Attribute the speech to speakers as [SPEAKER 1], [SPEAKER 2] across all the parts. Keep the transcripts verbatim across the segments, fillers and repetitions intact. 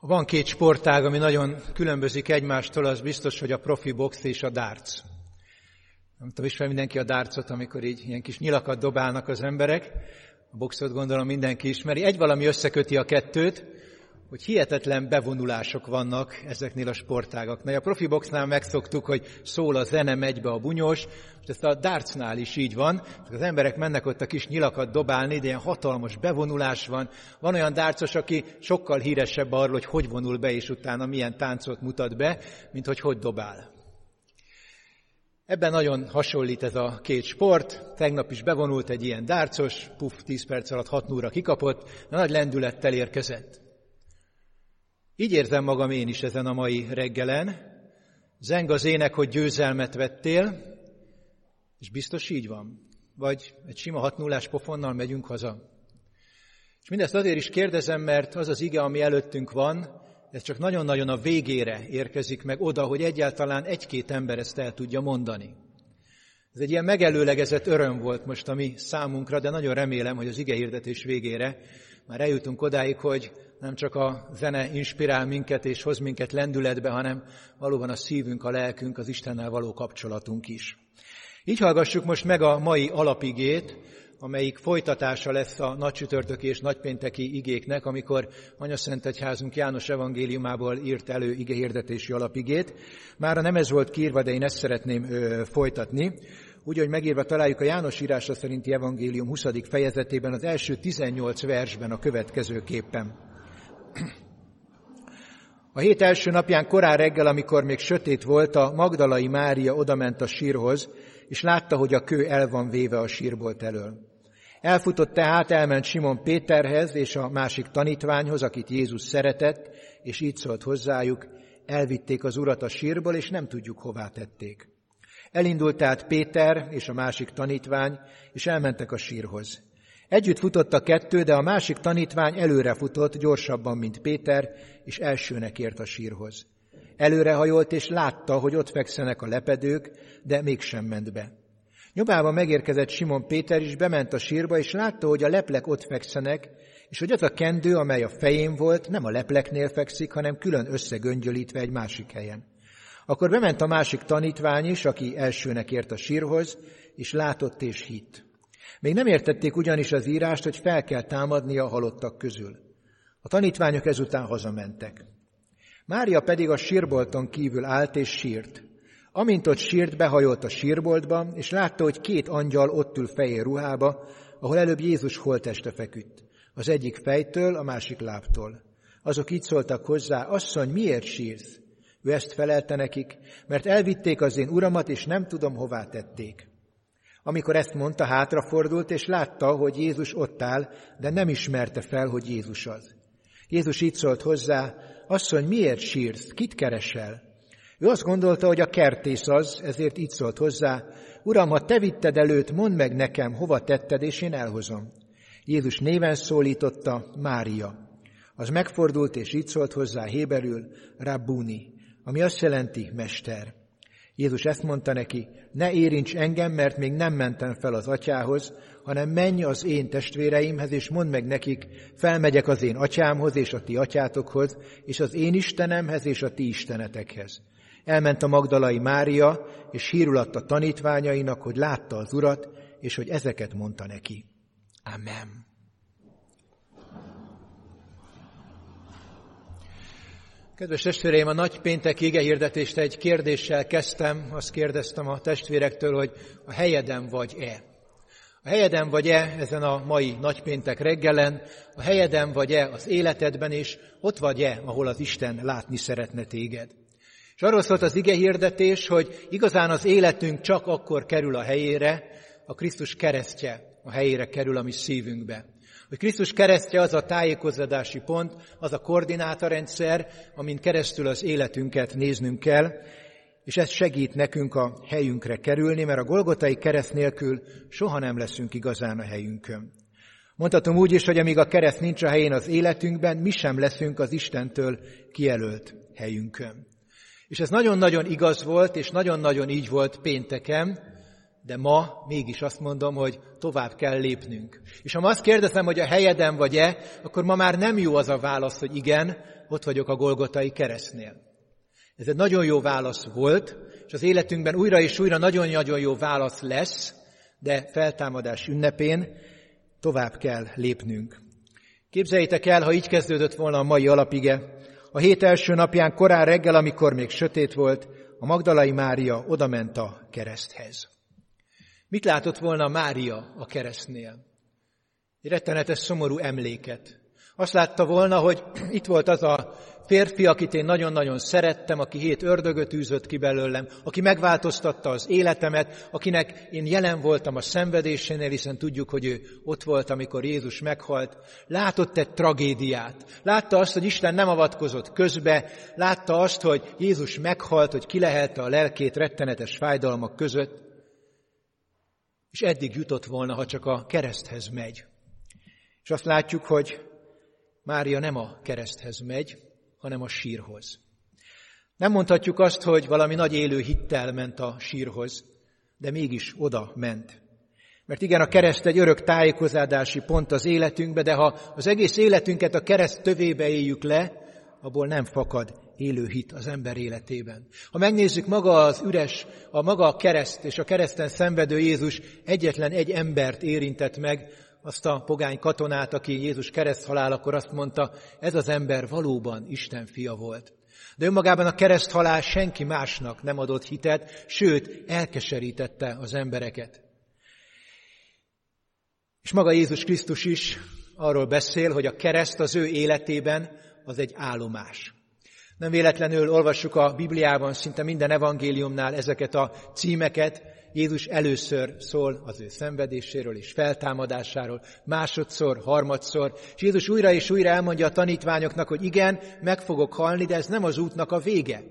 [SPEAKER 1] Van két sportág, ami nagyon különbözik egymástól, az biztos, hogy a profi box és a darts. Nem tudom, ismer mindenki a dartsot, amikor így ilyen kis nyilakat dobálnak az emberek. A boxot gondolom mindenki ismeri. Egy valami összeköti a kettőt, hogy hihetetlen bevonulások vannak ezeknél a sportágaknál. A profi boxnál megszoktuk, hogy szól a zene, megy be a bunyós, és ezt a dartsnál is így van. Az emberek mennek ott a kis nyilakat dobálni, de ilyen hatalmas bevonulás van. Van olyan dartsos, aki sokkal híresebb arról, hogy hogy vonul be, és utána milyen táncot mutat be, mint hogy hogy dobál. Ebben nagyon hasonlít ez a két sport. Tegnap is bevonult egy ilyen dartsos, puff, tíz perc alatt hat nulla kikapott, de nagy lendülettel érkezett. Így érzem magam én is ezen a mai reggelen. Zeng az ének, hogy győzelmet vettél, és biztos így van. Vagy egy sima hat nullás pofonnal megyünk haza. És mindezt azért is kérdezem, mert az az ige, ami előttünk van, ez csak nagyon-nagyon a végére érkezik meg oda, hogy egyáltalán egy-két ember ezt el tudja mondani. Ez egy ilyen megelőlegezett öröm volt most a mi számunkra, de nagyon remélem, hogy az igehirdetés végére már eljutunk odáig, hogy nem csak a zene inspirál minket és hoz minket lendületbe, hanem valóban a szívünk, a lelkünk, az Istennel való kapcsolatunk is. Így hallgassuk most meg a mai alapigét, amelyik folytatása lesz a nagycsütörtöki és nagypénteki igéknek, amikor Anyaszentegyházunk János evangéliumából írt elő igehirdetési alapigét. Mára nem ez volt kiírva, de én ezt szeretném ö, folytatni. Úgy, hogy megírva találjuk a János írása szerinti evangélium huszadik fejezetében, az első tizennyolc versben a következőképpen. A hét első napján korán reggel, amikor még sötét volt, a Magdalai Mária odament a sírhoz, és látta, hogy a kő el van véve a sírbolt elől. Elfutott tehát, elment Simon Péterhez és a másik tanítványhoz, akit Jézus szeretett, és így szólt hozzájuk: elvitték az Urat a sírból, és nem tudjuk, hová tették. Elindult tehát Péter és a másik tanítvány, és elmentek a sírhoz. Együtt futott a kettő, de a másik tanítvány előre futott, gyorsabban, mint Péter, és elsőnek ért a sírhoz. Előrehajolt, és látta, hogy ott fekszenek a lepedők, de mégsem ment be. Nyomában megérkezett Simon Péter is, bement a sírba, és látta, hogy a leplek ott fekszenek, és hogy az a kendő, amely a fején volt, nem a lepleknél fekszik, hanem külön összegöngyölítve egy másik helyen. Akkor bement a másik tanítvány is, aki elsőnek ért a sírhoz, és látott és hitt. Még nem értették ugyanis az írást, hogy fel kell támadnia a halottak közül. A tanítványok ezután hazamentek. Mária pedig a sírbolton kívül állt és sírt. Amint ott sírt, behajolt a sírboltba, és látta, hogy két angyal ott ül fehér ruhába, ahol előbb Jézus holtteste feküdt. Az egyik fejtől, a másik lábtól. Azok így szóltak hozzá: asszony, miért sírsz? Ő ezt felelte nekik: mert elvitték az én uramat, és nem tudom, hová tették. Amikor ezt mondta, hátrafordult, és látta, hogy Jézus ott áll, de nem ismerte fel, hogy Jézus az. Jézus így szólt hozzá: asszony, miért sírsz? Kit keresel? Ő azt gondolta, hogy a kertész az, ezért így szólt hozzá: Uram, ha te vitted előtt, mondd meg nekem, hova tetted, és én elhozom. Jézus néven szólította: Mária. Az megfordult, és így szólt hozzá héberül: Rabbuni, ami azt jelenti: mester. Jézus ezt mondta neki: ne érints engem, mert még nem mentem fel az atyához, hanem menj az én testvéreimhez, és mondd meg nekik: felmegyek az én atyámhoz és a ti atyátokhoz, és az én Istenemhez és a ti istenetekhez. Elment a Magdalai Mária, és hírül adta tanítványainak, hogy látta az Urat, és hogy ezeket mondta neki. Amen. Kedves testvéreim, a nagypénteki igehirdetést egy kérdéssel kezdtem. Azt kérdeztem a testvérektől, hogy a helyeden vagy-e? A helyeden vagy-e ezen a mai nagypéntek reggelen? A helyeden vagy-e az életedben, és ott vagy-e, ahol az Isten látni szeretne téged? És arról szólt az igehirdetés, hogy igazán az életünk csak akkor kerül a helyére, a Krisztus keresztje a helyére kerül a mi szívünkbe. Hogy Krisztus keresztje az a tájékozódási pont, az a koordinátorrendszer, amin keresztül az életünket néznünk kell, és ez segít nekünk a helyünkre kerülni, mert a Golgotai kereszt nélkül soha nem leszünk igazán a helyünkön. Mondhatom úgy is, hogy amíg a kereszt nincs a helyén az életünkben, mi sem leszünk az Istentől kijelölt helyünkön. És ez nagyon-nagyon igaz volt, és nagyon-nagyon így volt pénteken, de ma mégis azt mondom, hogy tovább kell lépnünk. És ha ma azt kérdezem, hogy a helyeden vagy-e, akkor ma már nem jó az a válasz, hogy igen, ott vagyok a Golgotai keresztnél. Ez egy nagyon jó válasz volt, és az életünkben újra és újra nagyon-nagyon jó válasz lesz, de feltámadás ünnepén tovább kell lépnünk. Képzeljétek el, ha így kezdődött volna a mai alapige. A hét első napján korán reggel, amikor még sötét volt, a Magdalai Mária odament a kereszthez. Mit látott volna Mária a keresztnél? Egy rettenetes, szomorú emléket. Azt látta volna, hogy itt volt az a férfi, akit én nagyon-nagyon szerettem, aki hét ördögöt űzött ki belőlem, aki megváltoztatta az életemet, akinek én jelen voltam a szenvedésénél, hiszen tudjuk, hogy ő ott volt, amikor Jézus meghalt. Látott egy tragédiát. Látta azt, hogy Isten nem avatkozott közbe. Látta azt, hogy Jézus meghalt, hogy kilehelte a lelkét rettenetes fájdalmak között. És eddig jutott volna, ha csak a kereszthez megy. És azt látjuk, hogy Mária nem a kereszthez megy, hanem a sírhoz. Nem mondhatjuk azt, hogy valami nagy élő hittel ment a sírhoz, de mégis oda ment. Mert igen, a kereszt egy örök tájékozódási pont az életünkbe, de ha az egész életünket a kereszt tövébe éljük le, abból nem fakad élő hit az ember életében. Ha megnézzük, maga az üres, a maga a kereszt és a kereszten szenvedő Jézus egyetlen egy embert érintett meg, azt a pogány katonát, aki Jézus kereszthalálakor azt mondta, ez az ember valóban Isten fia volt. De önmagában a kereszthalál senki másnak nem adott hitet, sőt, elkeserítette az embereket. És maga Jézus Krisztus is arról beszél, hogy a kereszt az ő életében az egy állomás. Nem véletlenül olvassuk a Bibliában szinte minden evangéliumnál ezeket a címeket. Jézus először szól az ő szenvedéséről és feltámadásáról, másodszor, harmadszor, és Jézus újra és újra elmondja a tanítványoknak, hogy igen, meg fogok halni, de ez nem az útnak a vége.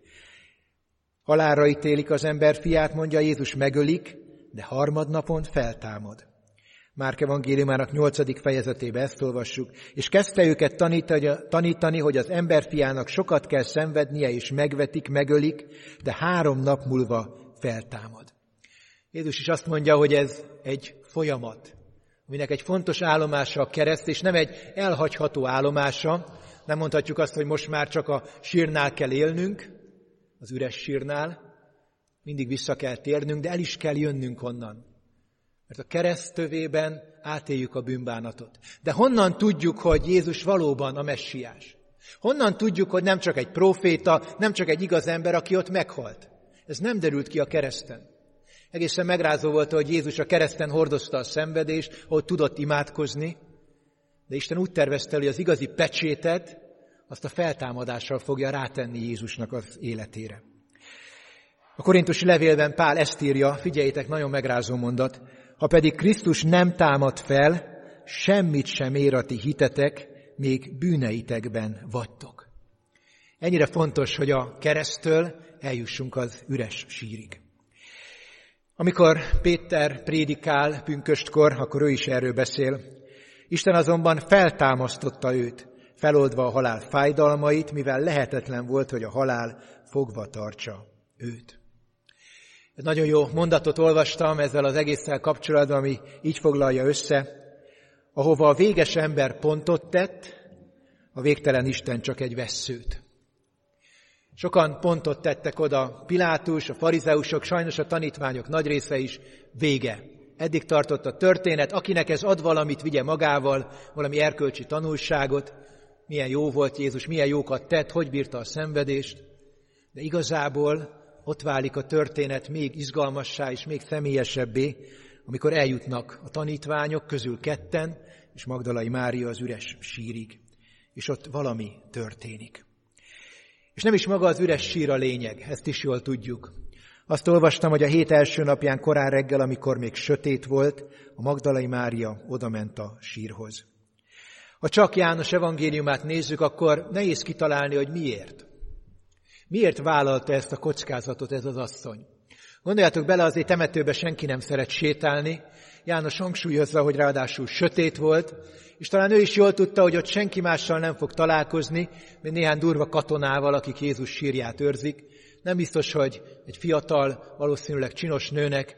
[SPEAKER 1] Halálra ítélik az ember fiát, mondja Jézus, megölik, de harmadnapon feltámad. Márk evangéliumának nyolcadik fejezetében ezt olvassuk, és kezdte őket tanítani, hogy az emberfiának sokat kell szenvednie, és megvetik, megölik, de három nap múlva feltámad. Jézus is azt mondja, hogy ez egy folyamat, aminek egy fontos állomása a kereszt, és nem egy elhagyható állomása. Nem mondhatjuk azt, hogy most már csak a sírnál kell élnünk, az üres sírnál, mindig vissza kell térnünk, de el is kell jönnünk onnan. Mert a kereszt tövében átéljük a bűnbánatot. De honnan tudjuk, hogy Jézus valóban a messiás? Honnan tudjuk, hogy nem csak egy próféta, nem csak egy igaz ember, aki ott meghalt? Ez nem derült ki a kereszten. Egészen megrázó volt, hogy Jézus a kereszten hordozta a szenvedést, ahol tudott imádkozni, de Isten úgy tervezte, hogy az igazi pecsétet azt a feltámadással fogja rátenni Jézusnak az életére. A korintusi levélben Pál ezt írja, figyeljétek, nagyon megrázó mondat, ha pedig Krisztus nem támad fel, semmit sem ér a ti hitetek, még bűneitekben vagytok. Ennyire fontos, hogy a kereszttől eljussunk az üres sírig. Amikor Péter prédikál pünköstkor, akkor ő is erről beszél. Isten azonban feltámasztotta őt, feloldva a halál fájdalmait, mivel lehetetlen volt, hogy a halál fogva tartsa őt. Egy nagyon jó mondatot olvastam ezzel az egésszel kapcsolatban, ami így foglalja össze. Ahova a véges ember pontot tett, a végtelen Isten csak egy vesszőt. Sokan pontot tettek oda, Pilátus, a farizeusok, sajnos a tanítványok nagy része is, vége. Eddig tartott a történet, akinek ez ad valamit, vigye magával, valami erkölcsi tanulságot, milyen jó volt Jézus, milyen jókat tett, hogy bírta a szenvedést, de igazából ott válik a történet még izgalmassá és még személyesebbé, amikor eljutnak a tanítványok közül ketten, és Magdalai Mária az üres sírig, és ott valami történik. És nem is maga az üres sír a lényeg, ezt is jól tudjuk. Azt olvastam, hogy a hét első napján korán reggel, amikor még sötét volt, a Magdalai Mária odament a sírhoz. Ha csak János evangéliumát nézzük, akkor nehéz kitalálni, hogy miért. Miért vállalta ezt a kockázatot ez az asszony? Gondoljátok bele, azért temetőbe senki nem szeret sétálni. János hangsúlyozza, hogy ráadásul sötét volt, és talán ő is jól tudta, hogy ott senki mással nem fog találkozni, mint néhány durva katonával, akik Jézus sírját őrzik. Nem biztos, hogy egy fiatal, valószínűleg csinos nőnek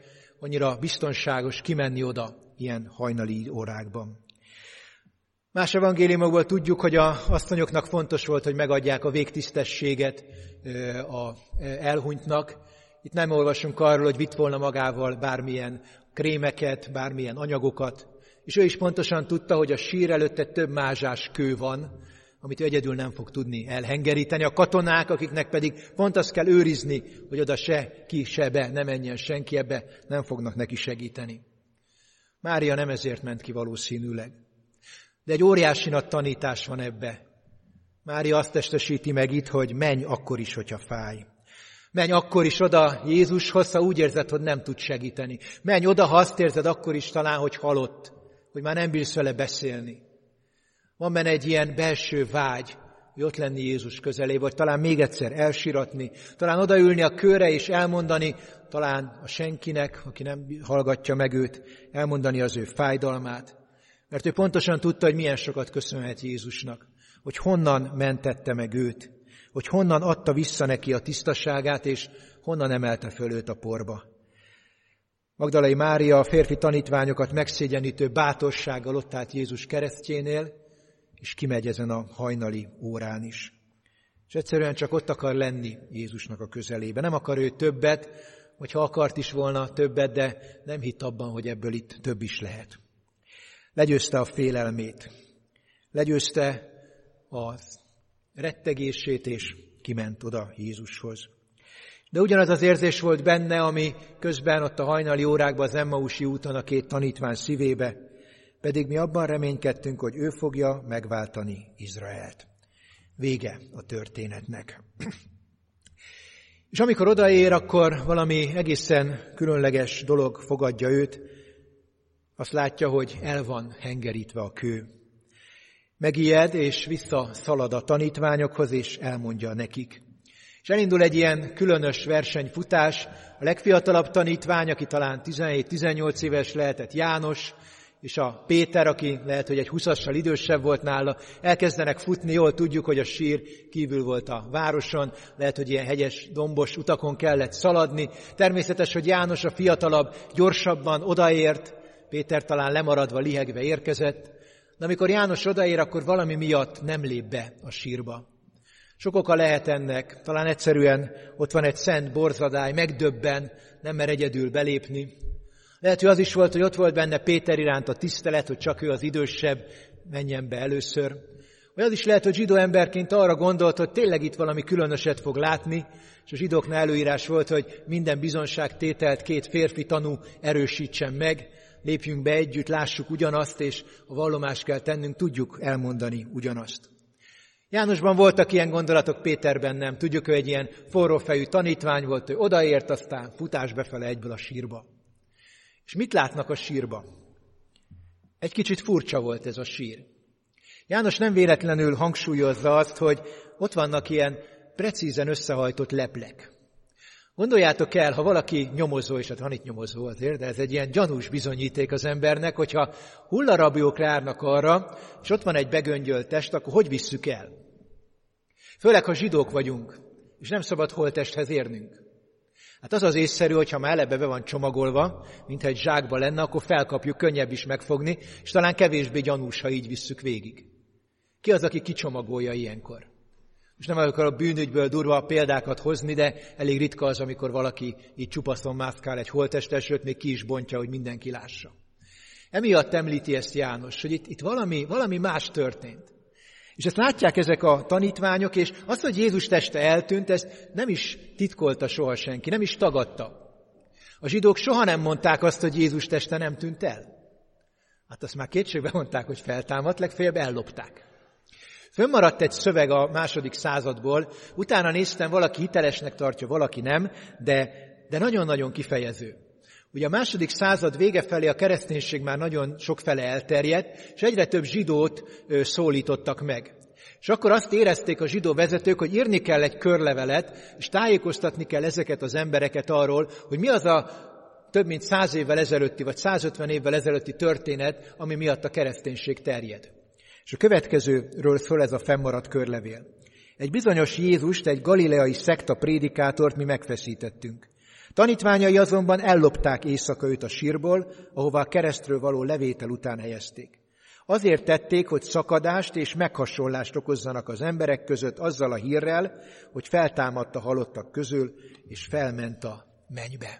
[SPEAKER 1] annyira biztonságos kimenni oda ilyen hajnali órákban. Más evangéliumokból tudjuk, hogy a asszonyoknak fontos volt, hogy megadják a végtisztességet a elhunytnak. Itt nem olvasunk arról, hogy vitt volna magával bármilyen krémeket, bármilyen anyagokat, és ő is pontosan tudta, hogy a sír előtte több mázsás kő van, amit ő egyedül nem fog tudni elhengeríteni. A katonák, akiknek pedig pont azt kell őrizni, hogy oda se ki, se be, ne menjen senki ebbe, nem fognak neki segíteni. Mária nem ezért ment ki valószínűleg. De egy óriási nagy tanítás van ebbe. Mária azt testesíti meg itt, hogy menj akkor is, hogyha fáj. Menj akkor is oda Jézushoz, ha úgy érzed, hogy nem tud segíteni. Menj oda, ha azt érzed akkor is talán, hogy halott, hogy már nem bírsz vele beszélni. Van benne egy ilyen belső vágy, hogy ott lenni Jézus közelé, vagy talán még egyszer elsiratni, talán odaülni a kőre és elmondani, talán a senkinek, aki nem hallgatja meg őt, elmondani az ő fájdalmát. Mert ő pontosan tudta, hogy milyen sokat köszönhet Jézusnak, hogy honnan mentette meg őt, hogy honnan adta vissza neki a tisztaságát, és honnan emelte föl őt a porba. Magdalai Mária a férfi tanítványokat megszégyenítő bátorsággal ott állt Jézus keresztjénél, és kimegy ezen a hajnali órán is. És egyszerűen csak ott akar lenni Jézusnak a közelébe. Nem akar ő többet, vagy ha akart is volna többet, de nem hitt abban, hogy ebből itt több is lehet. Legyőzte a félelmét, legyőzte a rettegését, és kiment oda Jézushoz. De ugyanaz az érzés volt benne, ami közben ott a hajnali órákban az Emmausi úton a két tanítvány szívébe, pedig mi abban reménykedtünk, hogy ő fogja megváltani Izraelt. Vége a történetnek. És amikor odaér, akkor valami egészen különleges dolog fogadja őt. Azt látja, hogy el van hengerítve a kő. Megijed, és visszaszalad a tanítványokhoz, és elmondja nekik. És elindul egy ilyen különös versenyfutás. A legfiatalabb tanítvány, aki talán tizenhét-tizennyolc éves lehetett, János, és a Péter, aki lehet, hogy egy húszassal idősebb volt nála, elkezdenek futni, jól tudjuk, hogy a sír kívül volt a városon, lehet, hogy ilyen hegyes, dombos utakon kellett szaladni. Természetes, hogy János a fiatalabb gyorsabban odaért, Péter talán lemaradva, lihegve érkezett, de amikor János odaér, akkor valami miatt nem lép be a sírba. Sok oka lehet ennek, talán egyszerűen ott van egy szent borzadály, megdöbben, nem mer egyedül belépni. Lehet, hogy az is volt, hogy ott volt benne Péter iránt a tisztelet, hogy csak ő az idősebb, menjen be először. Vagy az is lehet, hogy zsidó emberként arra gondolt, hogy tényleg itt valami különöset fog látni, és a zsidóknál előírás volt, hogy minden bizonságtételt két férfi tanú erősítsen meg, lépjünk be együtt, lássuk ugyanazt, és ha vallomást kell tennünk, tudjuk elmondani ugyanazt. Jánosban voltak ilyen gondolatok, Péterben nem. Tudjuk, hogy egy ilyen forrófejű tanítvány volt, hogy odaért, aztán futás befele egyből a sírba. És mit látnak a sírba? Egy kicsit furcsa volt ez a sír. János nem véletlenül hangsúlyozza azt, hogy ott vannak ilyen precízen összehajtott leplek. Gondoljátok el, ha valaki nyomozó, és hát van itt nyomozó azért, de ez egy ilyen gyanús bizonyíték az embernek, hogyha hullarabjók járnak arra, és ott van egy begöngyölt test, akkor hogy visszük el? Főleg, ha zsidók vagyunk, és nem szabad holttesthez érnünk. Hát az az észszerű, hogyha már eleve be van csomagolva, mintha egy zsákba lenne, akkor felkapjuk, könnyebb is megfogni, és talán kevésbé gyanús, ha így visszük végig. Ki az, aki kicsomagolja ilyenkor? Most nem akarok a bűnügyből durva példákat hozni, de elég ritka az, amikor valaki így csupaszon mászkál egy holttestet, sőt, még ki is bontja, hogy mindenki lássa. Emiatt említi ezt János, hogy itt, itt valami, valami más történt. És ezt látják ezek a tanítványok, és azt, hogy Jézus teste eltűnt, ezt nem is titkolta soha senki, nem is tagadta. A zsidók soha nem mondták azt, hogy Jézus teste nem tűnt el. Hát azt már kétségbe mondták, hogy feltámadt, legfeljebb ellopták. Fönnmaradt egy szöveg a második századból, utána néztem, valaki hitelesnek tartja, valaki nem, de, de nagyon-nagyon kifejező. Ugye a második század vége felé a kereszténység már nagyon sokfele elterjedt, és egyre több zsidót szólítottak meg. És akkor azt érezték a zsidó vezetők, hogy írni kell egy körlevelet, és tájékoztatni kell ezeket az embereket arról, hogy mi az a több mint száz évvel ezelőtti, vagy százötven évvel ezelőtti történet, ami miatt a kereszténység terjed. És a következőről szól ez a fennmaradt körlevél. Egy bizonyos Jézust, egy galileai szekta prédikátort mi megfeszítettünk. Tanítványai azonban ellopták éjszaka őt a sírból, ahová a keresztről való levétel után helyezték. Azért tették, hogy szakadást és meghasonlást okozzanak az emberek között azzal a hírrel, hogy feltámadt a halottak közül, és felment a mennybe.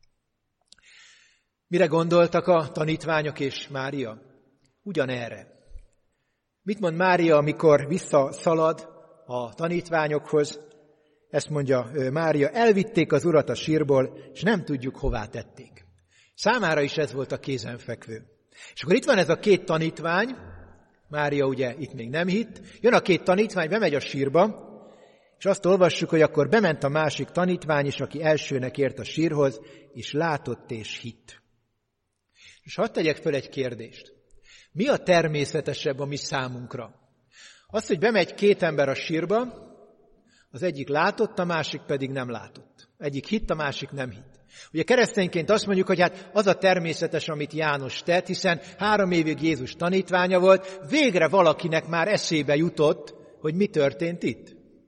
[SPEAKER 1] Mire gondoltak a tanítványok és Mária? Ugyanerre. Mit mond Mária, amikor visszaszalad a tanítványokhoz? Ezt mondja Mária, elvitték az urat a sírból, és nem tudjuk, hová tették. Számára is ez volt a kézenfekvő. És akkor itt van ez a két tanítvány, Mária ugye itt még nem hitt, jön a két tanítvány, bemegy a sírba, és azt olvassuk, hogy akkor bement a másik tanítvány is, aki elsőnek ért a sírhoz, és látott és hitt. És hadd tegyek föl egy kérdést. Mi a természetesebb a mi számunkra? Az, hogy bemegy két ember a sírba, az egyik látott, a másik pedig nem látott. Egyik hitt, a másik nem hitt. Ugye keresztényként azt mondjuk, hogy hát az a természetes, amit János tett, hiszen három évig Jézus tanítványa volt, végre valakinek már eszébe jutott, hogy mi történt itt.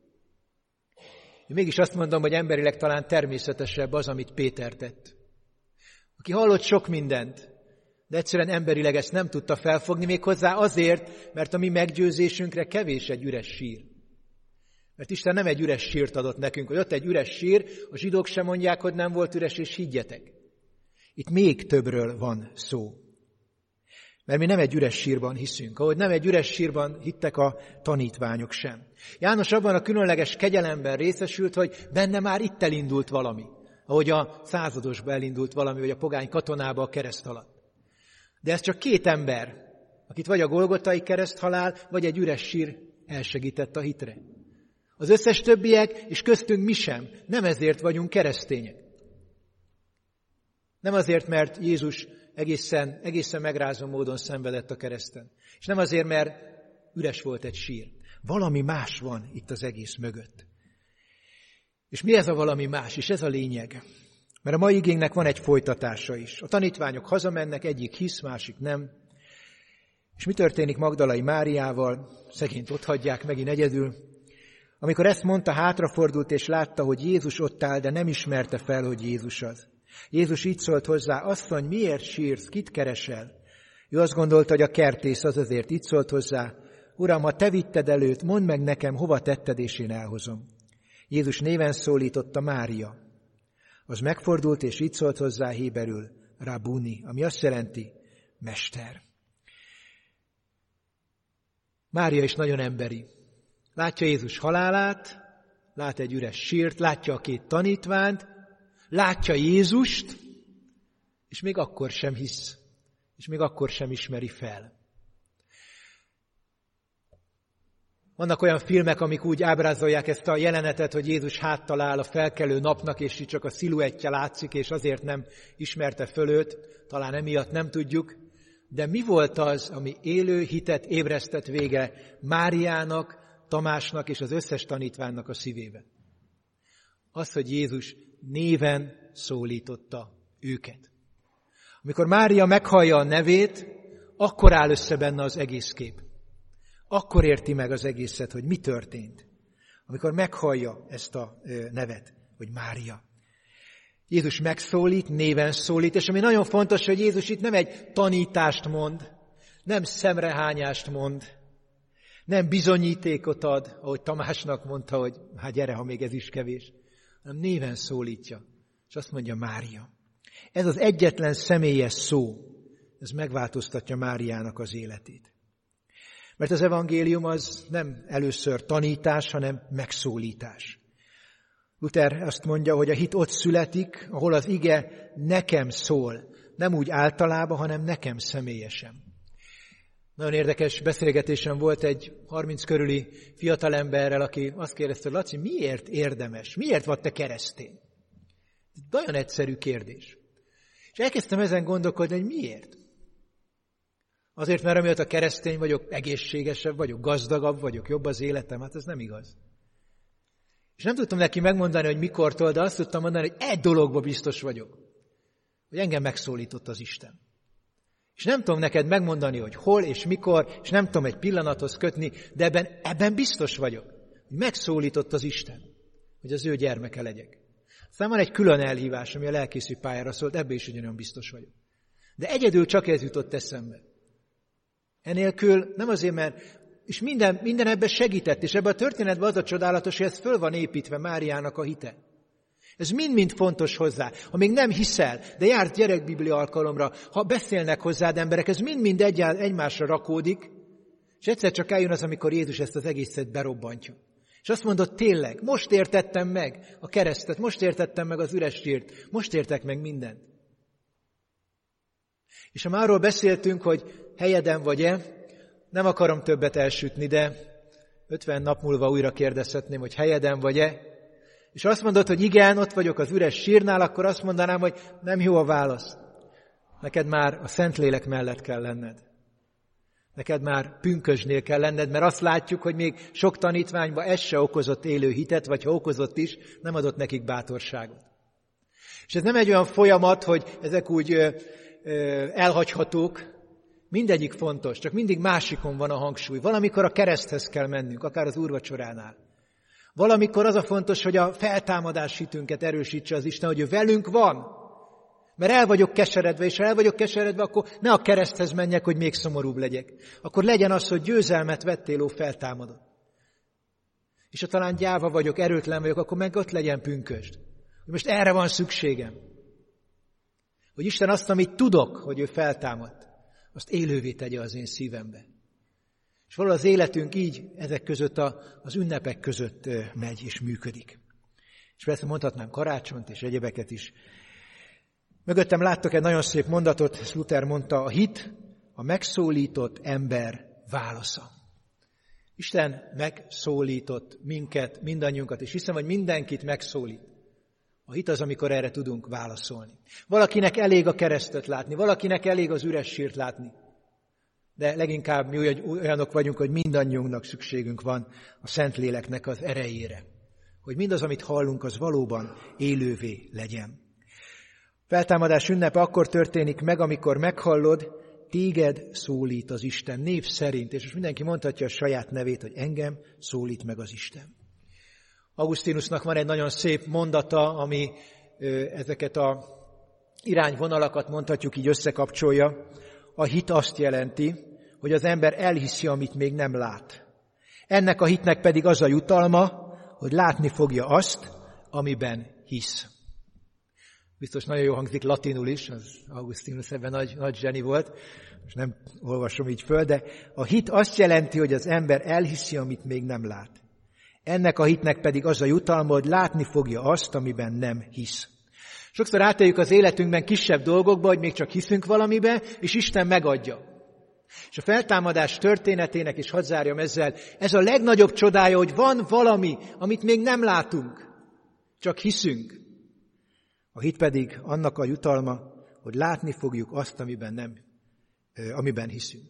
[SPEAKER 1] Én mégis azt mondom, hogy emberileg talán természetesebb az, amit Péter tett. Aki hallott sok mindent, de egyszerűen emberileg ezt nem tudta felfogni, méghozzá azért, mert a mi meggyőzésünkre kevés egy üres sír. Mert Isten nem egy üres sírt adott nekünk, hogy ott egy üres sír, a zsidók sem mondják, hogy nem volt üres, és higgyetek. Itt még többről van szó. Mert mi nem egy üres sírban hiszünk, ahogy nem egy üres sírban hittek a tanítványok sem. János abban a különleges kegyelemben részesült, hogy benne már itt elindult valami, ahogy a századosba elindult valami, vagy a pogány katonába a kereszt alatt. De ez csak két ember, akit vagy a golgotai kereszthalál, vagy egy üres sír elsegített a hitre. Az összes többiek, és köztünk mi sem, nem ezért vagyunk keresztények. Nem azért, mert Jézus egészen, egészen megrázó módon szenvedett a kereszten. És nem azért, mert üres volt egy sír. Valami más van itt az egész mögött. És mi ez a valami más? És ez a lényeg. Mert a mai igénknek van egy folytatása is. A tanítványok hazamennek, egyik hisz, másik nem. És mi történik Magdalai Máriával? Szegényt ott hagyják megint egyedül. Amikor ezt mondta, hátrafordult és látta, hogy Jézus ott áll, de nem ismerte fel, hogy Jézus az. Jézus így szólt hozzá, asszony, miért sírsz, kit keresel? Ő azt gondolta, hogy a kertész, az azért így szólt hozzá, Uram, ha te vitted előtt, mondd meg nekem, hova tetted, és én elhozom. Jézus néven szólította, Mária. Az megfordult, és így szólt hozzá héberül, Rabuni, ami azt jelenti, mester. Mária is nagyon emberi. Látja Jézus halálát, lát egy üres sírt, látja a két tanítványt, látja Jézust, és még akkor sem hisz, és még akkor sem ismeri fel. Vannak olyan filmek, amik úgy ábrázolják ezt a jelenetet, hogy Jézus háttal áll a felkelő napnak, és így csak a sziluettje látszik, és azért nem ismerte föl őt, talán emiatt nem tudjuk. De mi volt az, ami élő hitet ébresztett vége Máriának, Tamásnak és az összes tanítványnak a szívébe? Az, hogy Jézus néven szólította őket. Amikor Mária meghallja a nevét, akkor áll össze benne az egész kép. Akkor érti meg az egészet, hogy mi történt. Amikor meghallja ezt a nevet, hogy Mária. Jézus megszólít, néven szólít, és ami nagyon fontos, hogy Jézus itt nem egy tanítást mond, nem szemrehányást mond, nem bizonyítékot ad, ahogy Tamásnak mondta, hogy hát gyere, ha még ez is kevés, hanem néven szólítja, és azt mondja Mária. Ez az egyetlen személyes szó, ez megváltoztatja Máriának az életét. Mert az evangélium az nem először tanítás, hanem megszólítás. Luther azt mondja, hogy a hit ott születik, ahol az ige nekem szól. Nem úgy általában, hanem nekem személyesen. Nagyon érdekes beszélgetésem volt egy harminc körüli fiatalemberrel, aki azt kérdezte, hogy Laci, miért érdemes? Miért vagy te keresztény? Nagyon egyszerű kérdés. És elkezdtem ezen gondolkodni, hogy miért? Azért, mert amiatt keresztény vagyok, egészségesebb vagyok, gazdagabb vagyok, jobb az életem, hát ez nem igaz. És nem tudtam neki megmondani, hogy mikortól, de azt tudtam mondani, hogy egy dologban biztos vagyok, hogy engem megszólított az Isten. És nem tudom neked megmondani, hogy hol és mikor, és nem tudom egy pillanathoz kötni, de ebben, ebben biztos vagyok, hogy megszólított az Isten, hogy az ő gyermeke legyek. Aztán van egy külön elhívás, ami a lelkészű pályára szólt, ebbe is ugyanolyan biztos vagyok. De egyedül csak ez jutott eszembe. Enélkül nem azért, mert és minden, minden ebben segített, és ebben a történetben az a csodálatos, hogy ez föl van építve Máriának a hite. Ez mind-mind fontos hozzá. Ha még nem hiszel, de jársz gyerekbiblia alkalomra, ha beszélnek hozzád emberek, ez mind-mind egy, egymásra rakódik, és egyszer csak eljön az, amikor Jézus ezt az egészet berobbantja. És azt mondod, tényleg, most értettem meg a keresztet, most értettem meg az üres sírt, most értek meg mindent. És ha már arról beszéltünk, hogy helyeden vagy-e, nem akarom többet elsütni, de ötven nap múlva újra kérdezhetném, hogy helyeden vagy-e, és azt mondod, hogy igen, ott vagyok az üres sírnál, akkor azt mondanám, hogy nem jó a válasz. Neked már a Szentlélek mellett kell lenned. Neked már pünkösdnél kell lenned, mert azt látjuk, hogy még sok tanítványban ez se okozott élő hitet, vagy ha okozott is, nem adott nekik bátorságot. És ez nem egy olyan folyamat, hogy ezek úgy ö, ö, elhagyhatók, mindegyik fontos, csak mindig másikon van a hangsúly. Valamikor a kereszthez kell mennünk, akár az úrvacsoránál. Valamikor az a fontos, hogy a feltámadás hitünket erősítse az Isten, hogy ő velünk van. Mert el vagyok keseredve, és ha el vagyok keseredve, akkor ne a kereszthez menjek, hogy még szomorúbb legyek. Akkor legyen az, hogy győzelmet vettél, ó feltámadott. És ha talán gyáva vagyok, erőtlen vagyok, akkor meg ott legyen pünkösd. Most erre van szükségem. Hogy Isten azt, amit tudok, hogy ő feltámadt, azt élővé tegye az én szívembe. És valahol az életünk így ezek között a, az ünnepek között megy és működik. És persze mondhatnám karácsonyt és egyebeket is. Mögöttem láttok egy nagyon szép mondatot, ezt Luther mondta, a hit a megszólított ember válasza. Isten megszólított minket, mindannyiunkat, és hiszem, hogy mindenkit megszólít. A hit az, amikor erre tudunk válaszolni. Valakinek elég a keresztet látni, valakinek elég az üres sírt látni. De leginkább mi olyanok vagyunk, hogy mindannyiunknak szükségünk van a Szentléleknek az erejére. Hogy mindaz, amit hallunk, az valóban élővé legyen. Feltámadás ünnepe akkor történik meg, amikor meghallod, téged szólít az Isten név szerint, és most mindenki mondhatja a saját nevét, hogy engem szólít meg az Isten. Augustinusnak van egy nagyon szép mondata, ami ezeket a irányvonalakat mondhatjuk így összekapcsolja. A hit azt jelenti, hogy az ember elhiszi, amit még nem lát. Ennek a hitnek pedig az a jutalma, hogy látni fogja azt, amiben hisz. Biztos nagyon jó hangzik latinul is, az Augustinus ebben nagy, nagy zseni volt, most nem olvasom így föl, de a hit azt jelenti, hogy az ember elhiszi, amit még nem lát. Ennek a hitnek pedig az a jutalma, hogy látni fogja azt, amiben nem hisz. Sokszor átéljük az életünkben kisebb dolgokba, hogy még csak hiszünk valamibe, és Isten megadja. És a feltámadás történetének, és hadd zárjam ezzel, ez a legnagyobb csodája, hogy van valami, amit még nem látunk, csak hiszünk. A hit pedig annak a jutalma, hogy látni fogjuk azt, amiben, nem, amiben hiszünk.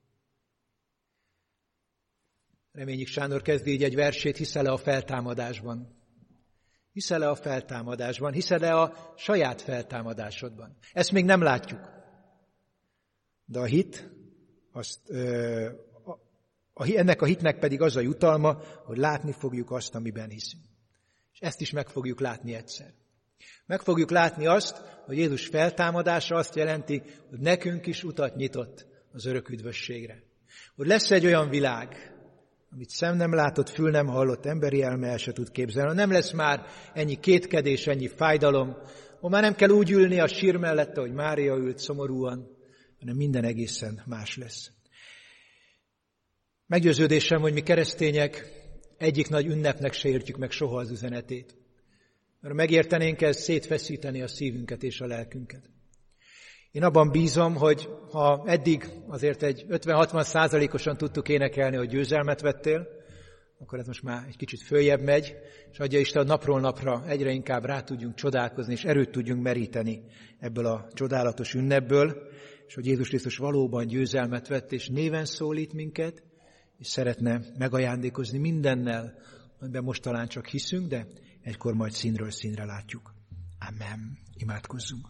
[SPEAKER 1] Reményik Sándor kezdi így egy versét, hiszel-e a feltámadásban? Hiszel-e a feltámadásban? Hiszel-e a saját feltámadásodban? Ezt még nem látjuk. De a hit, azt, ö, a, a, ennek a hitnek pedig az a jutalma, hogy látni fogjuk azt, amiben hiszünk. És ezt is meg fogjuk látni egyszer. Meg fogjuk látni azt, hogy Jézus feltámadása azt jelenti, hogy nekünk is utat nyitott az örök üdvösségre. Hogy lesz egy olyan világ, amit szem nem látott, fül nem hallott, emberi elme el se tud képzelni. Nem lesz már ennyi kétkedés, ennyi fájdalom, hogy már nem kell úgy ülni a sír mellette, hogy Mária ült szomorúan, hanem minden egészen más lesz. Meggyőződésem, hogy mi keresztények egyik nagy ünnepnek se értjük meg soha az üzenetét. Mert megértenénk, ez szétfeszíteni a szívünket és a lelkünket. Én abban bízom, hogy ha eddig azért egy ötven-hatvan százalékosan tudtuk énekelni, hogy győzelmet vettél, akkor ez most már egy kicsit följebb megy, és adja Isten napról napra egyre inkább rá tudjunk csodálkozni, és erőt tudjunk meríteni ebből a csodálatos ünnepből, és hogy Jézus Krisztus valóban győzelmet vett, és néven szólít minket, és szeretne megajándékozni mindennel, amiben most talán csak hiszünk, de egykor majd színről színre látjuk. Amen. Imádkozzunk.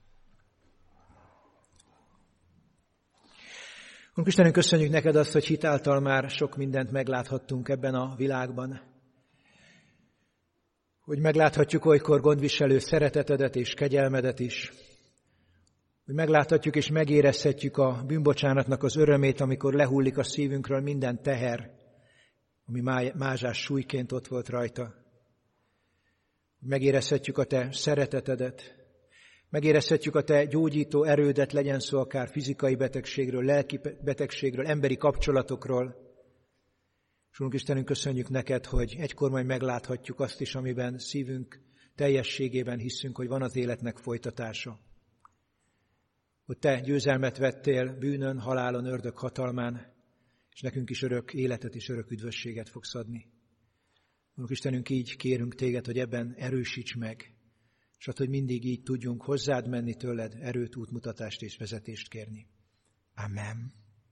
[SPEAKER 1] Úrunk Istenünk, köszönjük neked azt, hogy hitáltal már sok mindent megláthattunk ebben a világban. hogy megláthatjuk olykor gondviselő szeretetedet és kegyelmedet is, hogy megláthatjuk és megérezhetjük a bűnbocsánatnak az örömét, amikor lehullik a szívünkről minden teher, ami mázsás súlyként ott volt rajta. Megérezhetjük a te szeretetedet, megérezhetjük a te gyógyító erődet, legyen szó akár fizikai betegségről, lelki betegségről, emberi kapcsolatokról. És Úrunk Istenünk, köszönjük neked, hogy egykor majd megláthatjuk azt is, amiben szívünk teljességében hiszünk, hogy van az életnek folytatása. Hogy te győzelmet vettél bűnön, halálon, ördög hatalmán, és nekünk is örök életet és örök üdvösséget fogsz adni. Úrunk Istenünk, így kérünk téged, hogy ebben erősíts meg, és hogy mindig így tudjunk hozzád menni tőled, erőt, útmutatást és vezetést kérni. Amen.